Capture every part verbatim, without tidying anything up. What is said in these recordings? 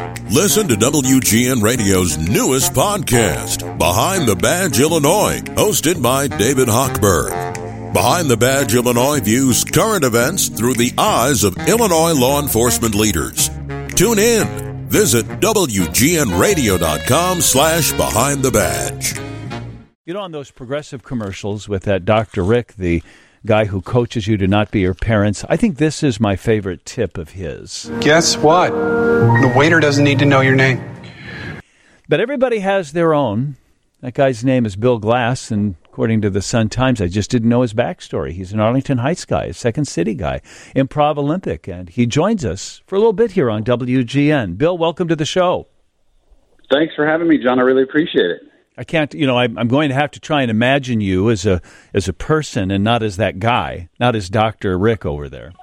Listen to W G N Radio's newest podcast, Behind the Badge Illinois, hosted by David Hochberg. Behind the Badge Illinois views current events through the eyes of Illinois law enforcement leaders. Tune in. Visit W G N radio dot com slash behind the badge. You know, on those progressive commercials with that Doctor Rick, the guy who coaches you to not be your parents, I think this is my favorite tip of his. Guess what? The waiter doesn't need to know your name. But everybody has their own. That guy's name is Bill Glass, and according to the Sun-Times, I just didn't know his backstory. He's an Arlington Heights guy, a Second City guy, Improv Olympic, and he joins us for a little bit here on W G N. Bill, welcome to the show. Thanks for having me, John. I really appreciate it. I can't, you know, I'm, I'm going to have to try and imagine you as a as a person and not as that guy, not as Doctor Rick over there.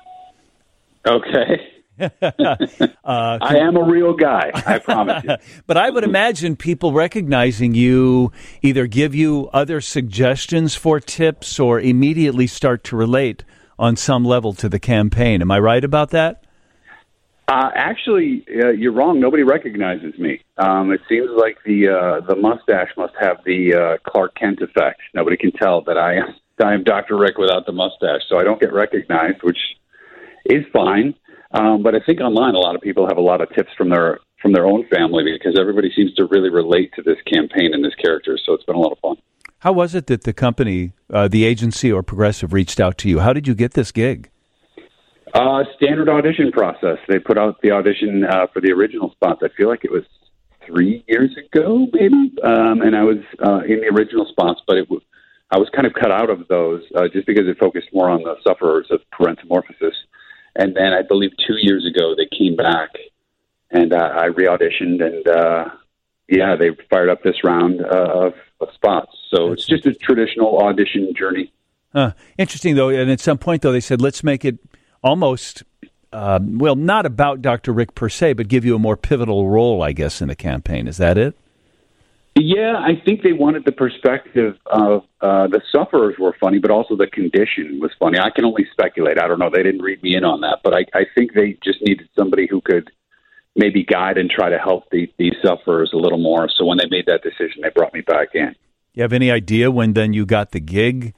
Okay. uh, I am a real guy, I promise you. But I would imagine people recognizing you either give you other suggestions for tips or immediately start to relate on some level to the campaign. Am I right about that? Uh, actually, uh, you're wrong. Nobody recognizes me. Um, it seems like the uh, the mustache must have the uh, Clark Kent effect. Nobody can tell that I am, I am Doctor Rick without the mustache, so I don't get recognized, which is fine. Um, but I think online a lot of people have a lot of tips from their from their own family because everybody seems to really relate to this campaign and this character, so it's been a lot of fun. How was it that the company, uh, the agency or Progressive reached out to you? How did you get this gig? Uh, standard audition process. They put out the audition uh, for the original spots. I feel like it was three years ago, maybe, um, and I was uh, in the original spots, but it w- I was kind of cut out of those uh, just because it focused more on the sufferers of parentomorphosis. And then I believe two years ago they came back, and uh, I re-auditioned, and uh, yeah, they fired up this round uh, of, of spots. So That's it's just a traditional audition journey. Huh. Interesting, though, and at some point, though, they said, let's make it almost, uh, well, not about Doctor Rick per se, but give you a more pivotal role, I guess, in the campaign. Is that it? Yeah, I think they wanted the perspective of uh, the sufferers were funny, but also the condition was funny. I can only speculate. I don't know. They didn't read me in on that, but I, I think they just needed somebody who could maybe guide and try to help the, these sufferers a little more. So when they made that decision, they brought me back in. You have any idea when then you got the gig?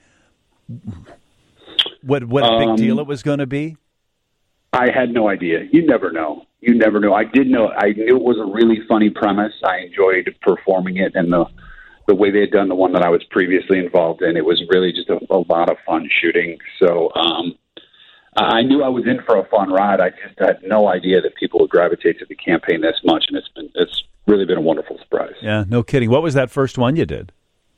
What what a big um, deal it was going to be? I had no idea. You never know. You never know. I did know. I knew it was a really funny premise. I enjoyed performing it, and the the way they had done the one that I was previously involved in. It was really just a, a lot of fun shooting. So um, I knew I was in for a fun ride. I just had no idea that people would gravitate to the campaign this much, and it's been it's really been a wonderful surprise. Yeah, no kidding. What was that first one you did?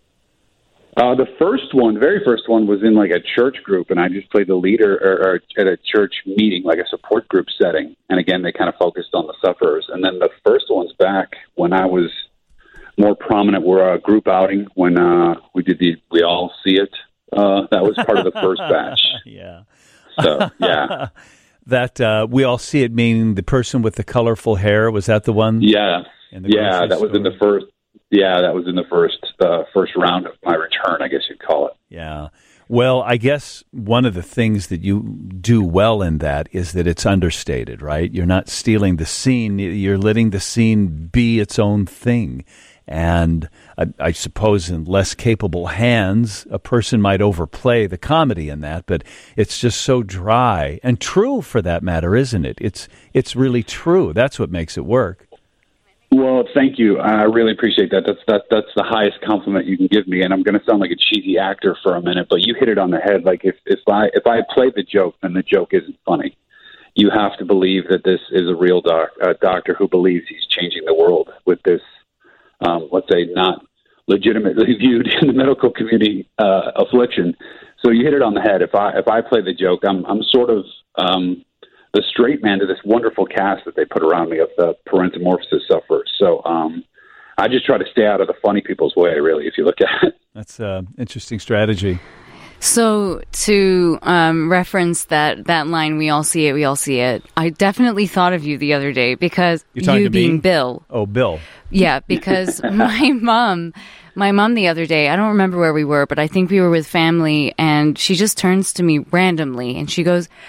Uh, the first one, the very first one, was in like a church group, and I just played the leader or, or at a church meeting, like a support group setting. And again, they kind of focused on the sufferers. And then the first one's back when I was more prominent. We're a group outing when uh, we did the We All See It. Uh, that was part of the first batch. Yeah. So yeah, that uh, We All See It, meaning the person with the colorful hair. Was that the one? Yeah, in the yeah, that was store? in the first. Yeah, that was in the first uh, first round of my return, I guess you'd call it. Yeah. Well, I guess one of the things that you do well in that is that it's understated, right? You're not stealing the scene. You're letting the scene be its own thing. And I, I suppose in less capable hands, a person might overplay the comedy in that, but it's just so dry and true for that matter, isn't it? It's it's really true. That's what makes it work. Well, thank you. I really appreciate that. That's that. That's the highest compliment you can give me. And I'm going to sound like a cheesy actor for a minute, but you hit it on the head. Like if, if I if I play the joke, then the joke isn't funny. You have to believe that this is a real doc, a doctor who believes he's changing the world with this, um, let's say, not legitimately viewed in the medical community uh, affliction. So you hit it on the head. If I if I play the joke, I'm I'm sort of um, the straight man to this wonderful cast that they put around me of the parentomorphosis sufferers. So um, I just try to stay out of the funny people's way, really, if you look at it. That's an interesting strategy. So to um, reference that, that line, we all see it, we all see it, I definitely thought of you the other day because you being me? Bill. Oh, Bill. Yeah, because my mom, my mom the other day, I don't remember where we were, but I think we were with family, and she just turns to me randomly, and she goes,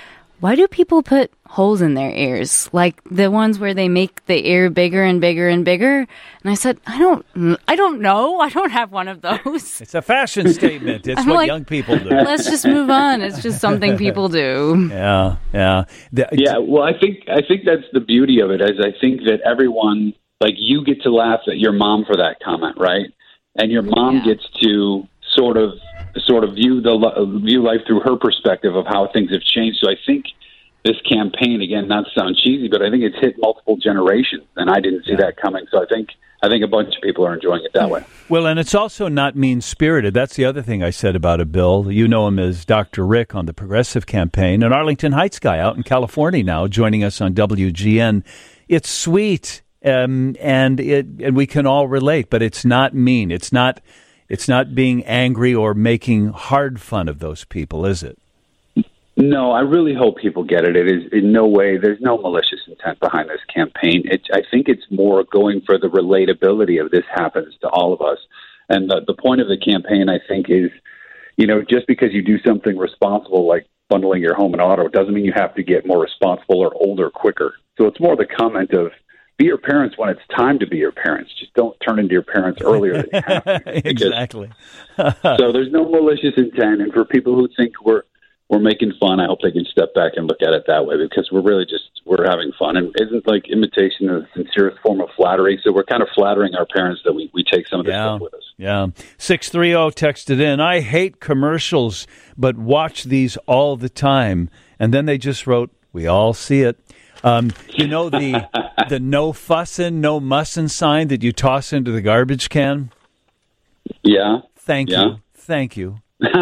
why do people put holes in their ears? Like the ones where they make the ear bigger and bigger and bigger. And I said, I don't, I don't know. I don't have one of those. It's a fashion statement. It's I'm what like, young people do. Let's just move on. It's just something people do. Yeah, yeah. The, yeah, well, I think I think that's the beauty of it, is I think that everyone, like you get to laugh at your mom for that comment, right? And your mom Yeah. gets to sort of sort of view the view life through her perspective of how things have changed. So I think this campaign, again, not to sound cheesy, but I think it's hit multiple generations, and I didn't see yeah. that coming. So I think I think a bunch of people are enjoying it that way. Well, and it's also not mean-spirited. That's the other thing I said about it, Bill. You know him as Doctor Rick on the Progressive Campaign, an Arlington Heights guy out in California now, joining us on W G N. It's sweet, um, and it and we can all relate, but it's not mean. It's not. It's not being angry or making hard fun of those people, is it? No, I really hope people get it. It is in no way, there's no malicious intent behind this campaign. It, I think it's more going for the relatability of this happens to all of us. And the, the point of the campaign, I think, is, you know, just because you do something responsible like bundling your home and auto doesn't mean you have to get more responsible or older quicker. So it's more the comment of, be your parents when it's time to be your parents. Just don't turn into your parents earlier than you have to. Because, exactly. So there's no malicious intent. And for people who think we're we're making fun, I hope they can step back and look at it that way, because we're really just, we're having fun. And isn't like imitation the sincerest form of flattery? So we're kind of flattering our parents that we, we take some of this yeah. stuff with us. Yeah. six three zero texted in, I hate commercials, but watch these all the time. And then they just wrote, we all see it. Um, you know the the no fussin', no mussin' sign that you toss into the garbage can? Yeah. Thank yeah. you. Thank you.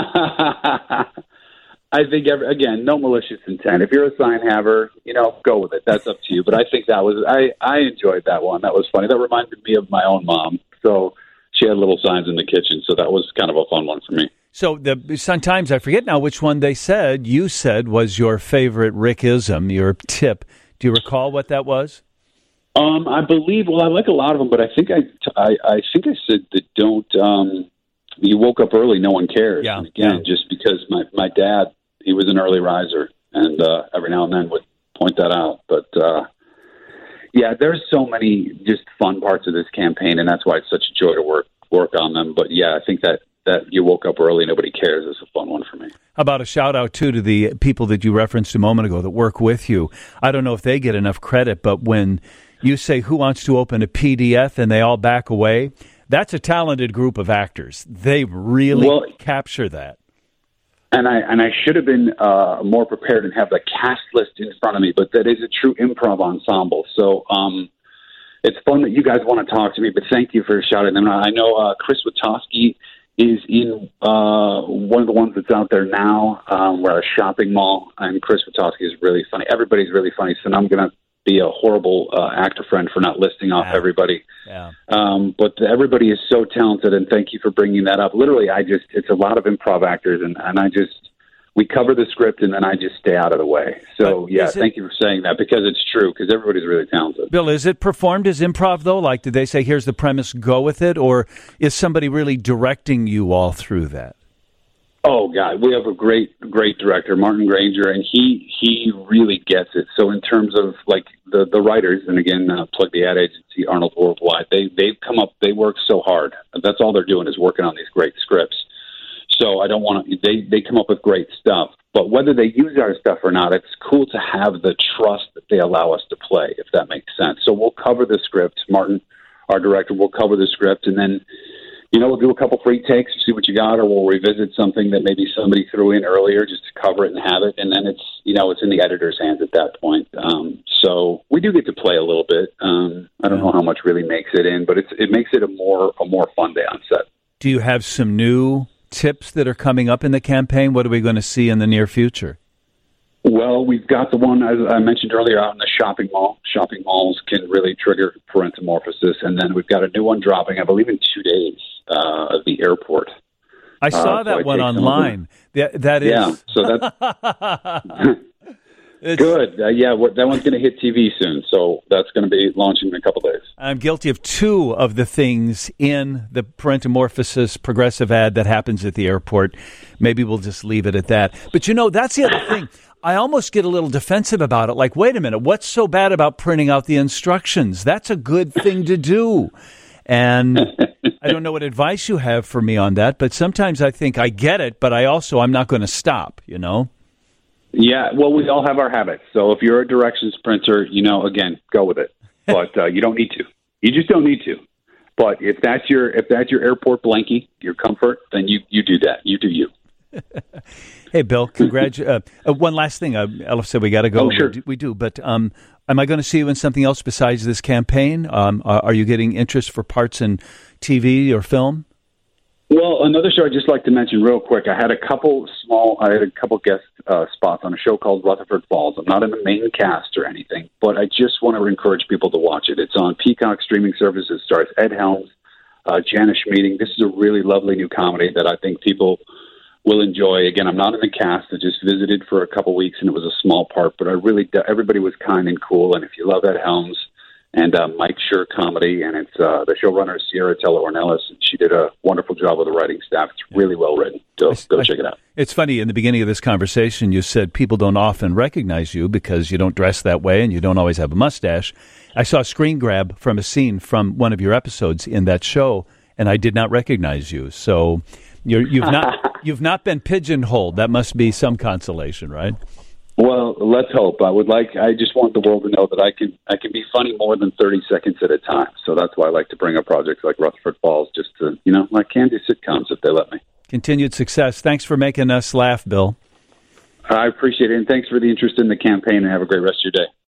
I think, every, again, no malicious intent. If you're a sign haver, you know, go with it. That's up to you. But I think that was, I, I enjoyed that one. That was funny. That reminded me of my own mom. So she had little signs in the kitchen. So that was kind of a fun one for me. So the sometimes I forget now which one they said, you said was your favorite Rickism, your tip. Do you recall what that was? Um, I believe, well, I like a lot of them, but I think I, I, I think I said that don't, um, you woke up early, no one cares. Yeah. And again, yeah. just because my, my dad, he was an early riser, and uh, every now and then would point that out. But, uh, yeah, there's so many just fun parts of this campaign, and that's why it's such a joy to work work on them. But, yeah, I think that, that you woke up early, nobody cares is a fun one for me. How about a shout-out, too, to the people that you referenced a moment ago that work with you? I don't know if they get enough credit, but when you say, who wants to open a P D F, and they all back away, that's a talented group of actors. They really well, capture that. And I and I should have been uh, more prepared and have the cast list in front of me, but that is a true improv ensemble. So um, it's fun that you guys want to talk to me, but thank you for shouting them out. I know uh, Chris Witowski is in uh, one of the ones that's out there now. Um, we're at a shopping mall, and Chris Witowski is really funny. Everybody's really funny, so now I'm going to be a horrible uh, actor friend for not listing off yeah. everybody. Yeah. Um, but everybody is so talented, and thank you for bringing that up. Literally, I just, it's a lot of improv actors, and, and I just, we cover the script, and then I just stay out of the way. So, but yeah, it, thank you for saying that, because it's true, because everybody's really talented. Bill, is it performed as improv, though? Like, did they say, here's the premise, go with it? Or is somebody really directing you all through that? Oh, God, we have a great, great director, Martin Granger, and he he really gets it. So in terms of, like, the, the writers, and again, uh, plug the ad agency, Arnold Worldwide, they, they've come up, they work so hard. That's all they're doing is working on these great scripts. So I don't want to, they, they come up with great stuff. But whether they use our stuff or not, it's cool to have the trust that they allow us to play, if that makes sense. So we'll cover the script. Martin, our director, will cover the script, and then you know, we'll do a couple free takes, see what you got, or we'll revisit something that maybe somebody threw in earlier just to cover it and have it. And then it's, you know, it's in the editor's hands at that point. Um, so we do get to play a little bit. Um, I don't know how much really makes it in, but it's, it makes it a more, a more fun day on set. Do you have some new tips that are coming up in the campaign? What are we going to see in the near future? Well, we've got the one, as I mentioned earlier, out in the shopping mall. Shopping malls can really trigger parentomorphosis. And then we've got a new one dropping, I believe, in two days uh, at the airport. I saw uh, that so one online. That, that is... Yeah, so that's... Good. Uh, yeah, that one's going to hit T V soon, so that's going to be launching in a couple days. I'm guilty of two of the things in the parentomorphosis progressive ad that happens at the airport. Maybe we'll just leave it at that. But, you know, that's the other thing. I almost get a little defensive about it. Like, wait a minute, what's so bad about printing out the instructions? That's a good thing to do. And I don't know what advice you have for me on that, but sometimes I think I get it, but I also, I'm not going to stop, you know? Yeah, well, we all have our habits. So if you're a directions printer, you know, again, go with it. But uh, you don't need to. You just don't need to. But if that's your if that's your airport blankie, your comfort, then you, you do that. You do you. Hey, Bill, congratulations. Uh, uh, one last thing. Uh, Ella said we got to go. Oh, sure. We do, we do. But um, am I going to see you in something else besides this campaign? Um, are, are you getting interest for parts in T V or film? Well, another show I'd just like to mention real quick. I had a couple small, I had a couple guest uh, spots on a show called Rutherford Falls. I'm not in the main cast or anything, but I just want to encourage people to watch it. It's on Peacock streaming services. It stars Ed Helms, uh, Janice Schmieding. This is a really lovely new comedy that I think people will enjoy. Again, I'm not in the cast. I just visited for a couple weeks, and it was a small part, but I really, everybody was kind and cool. And if you love Ed Helms and uh, Mike Schur comedy, and it's uh, the showrunner is Sierra Teller Ornelas, and she did a wonderful job with the writing staff. It's really well written. So go I, check it out. It's funny, in the beginning of this conversation, you said people don't often recognize you because you don't dress that way and you don't always have a mustache. I saw a screen grab from a scene from one of your episodes in that show, and I did not recognize you. So you're, you've not you've not been pigeonholed. That must be some consolation, right? Well, let's hope. I would like. I just want the world to know that I can. I can be funny more than thirty seconds at a time. So that's why I like to bring up projects like Rutherford Falls, just to, you know, I can do sitcoms if they let me. Continued success. Thanks for making us laugh, Bill. I appreciate it, and thanks for the interest in the campaign. And have a great rest of your day.